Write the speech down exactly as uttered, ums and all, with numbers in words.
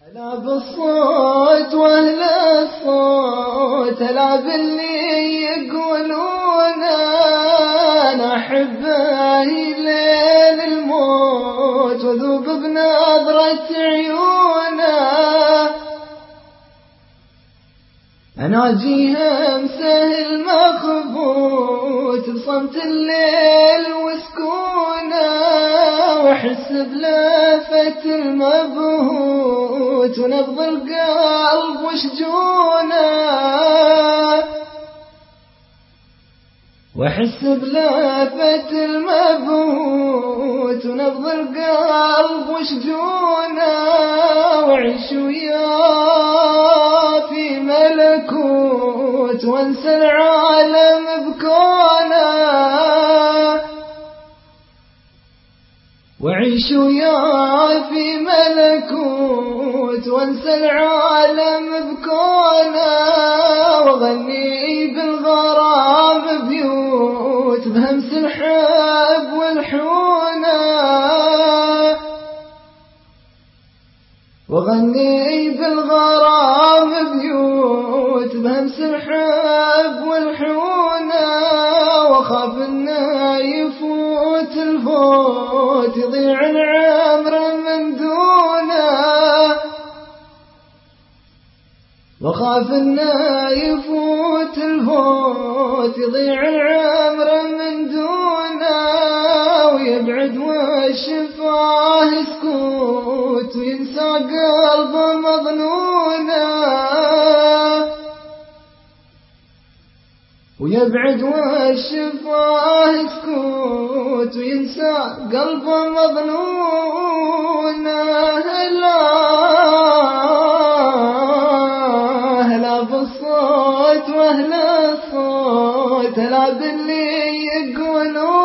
هلا بالصوت واهل الصوت، هلا باللي يقولون انا احبه لين الموت وذوب بنظرة عيونه. انا اجيها مسهل مخبوت بصمت الليل وسكونه، واحس بلفة المبهوت ونبض القلب وشجونه، واحس بلفة المبهوت ونبض القلب وشجونه، وعيش وياه في ملكوت وانسى العالم بكونه، وعيش وياه في ملكوت وانسى العالم بكونه، وغني بالغرام بيوت بهمس الحب والحونه، وغني بالغرام بيوت بهمس الحب والحونه، وخاف انه يفوت الفوت يضيع العمر من دونه، وخاف انه يفوت الفوت يضيع العمر من دونه، ويبعد والشفاه سكوت وينسى قلبه مظنونه، ويبعد والشفاه سكوت وينسى قلبه مظنونه. هلا هلا بالصوت واهل الصوت، هلا باللي يقولون